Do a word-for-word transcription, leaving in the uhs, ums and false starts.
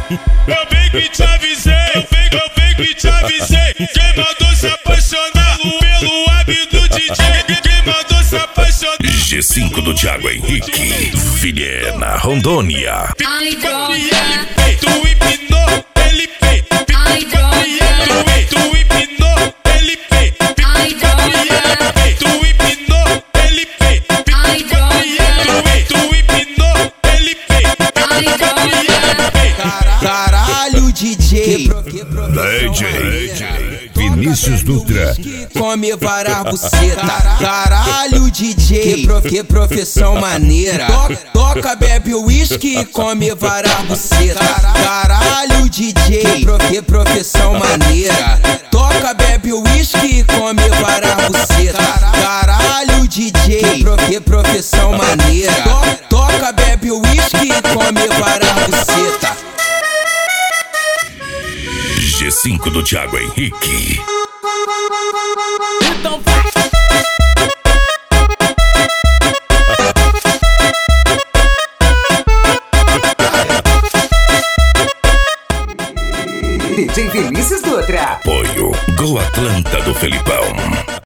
Eu bem que te avisei, eu bem, eu bem que te avisei. Quem mandou se apaixonar pelo hábito do D J? Quem mandou se apaixonar? G cinco do Thiago Henrique, Vilhena, Rondônia. Ai, tu empinou, ele fez. Ai, tu, tu empinou, ele fez. Ai, tu empinou, ele fez. Ai, tu, tu empinou, ele fez. Ai, caralho, D J. D J Vinícius Dutra. Come varar buceta. Caralho, D J. Que profissão maneira. Toca, bebe uísque e come varar buceta. Caralho, D J. Que profissão maneira. Toca, bebe uísque e come varar buceta. Caralho, D J. Que profissão maneira. Toca, bebe uísque e come varar buceta. G cinco do Thiago Henrique. então D J Vinícius Dutra. Apoio Go Atlanta do Felipão.